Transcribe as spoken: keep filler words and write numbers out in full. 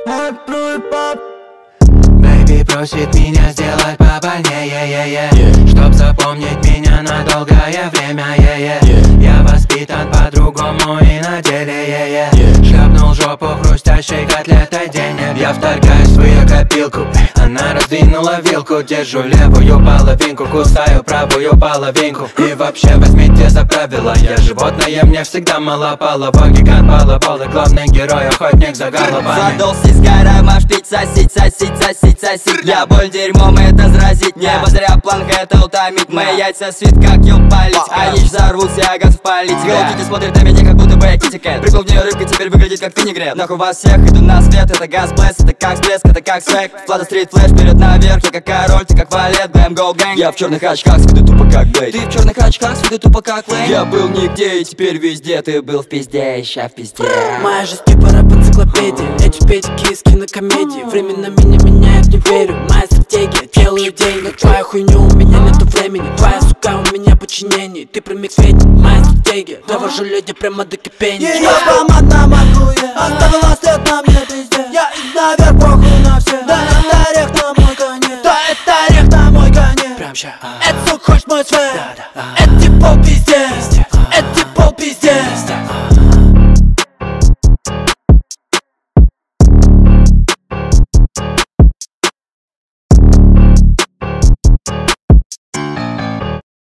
Бэйби просит меня сделать побольнее, чтоб запомнить меня на долгое время. Я воспитан по-другому и на деле. Шлепнул жопу хрустящей котлетой денег. Я вторгаюсь в свою копилку, она раздвинула вилку. Держу левую половинку, кусаю правую половинку. И вообще возьмите за правило, я животное, мне всегда мало половой. Гигант балабол и главный герой, охотник за головами. Задолся с гора машпить, сосить, сосить, сосить, сосить. Я боль дерьмом это заразить, небо зря планка это утомить. Мои яйца свит как ел палить, а яич взорвутся, я газ впалить. Голубки смотрят на меня, как будто бы я китикет. Прикол в нее рыбка теперь выглядит как винегрет. Нахуй вас всех, иду на свет, это газ блэс, это как всплеск, это как свек. Флата стрит флэш, вперед наверх, я как король, ты как валет, бэм, гоу гэнг. Я в черных очках, с виду тупо как Блейд. Ты в черных очках, с виду тупо как Лейн. Я был нигде и теперь везде, ты был в пизде, ща в пизде. Моя жизнь типа рэп-энциклопедия, эти педики из кинокомедии. Временно меня меняют, не верю, моя стратегия. Делаю деньги, твоя хуйня, у меня нету времени. Твоя сука у меня подчинение, ты примик сведений, моя стратегия. Довожу люди прямо до кипения. Ее помада макуя, оставила след на мне везде. Я иду наверх, похуй на все. Да это орех на мой коне, да это орех на мой коне. Прям ща. Это сука хочет мой свет.